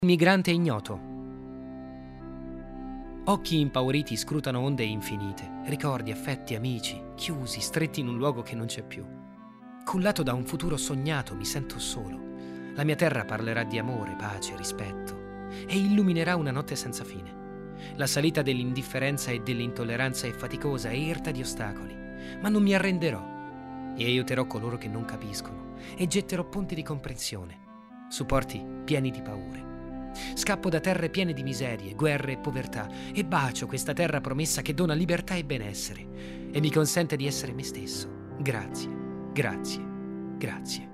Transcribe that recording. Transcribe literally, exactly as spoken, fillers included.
Migrante ignoto. Occhi impauriti scrutano onde infinite, ricordi, affetti, amici, chiusi, stretti in un luogo che non c'è più. Cullato da un futuro sognato, mi sento solo. La mia terra parlerà di amore, pace, rispetto e illuminerà una notte senza fine. La salita dell'indifferenza e dell'intolleranza è faticosa e irta di ostacoli, ma non mi arrenderò e aiuterò coloro che non capiscono e getterò ponti di comprensione, supporti pieni di paure. Scappo da terre piene di miserie, guerre e povertà e bacio questa terra promessa che dona libertà e benessere e mi consente di essere me stesso. Grazie, grazie, grazie.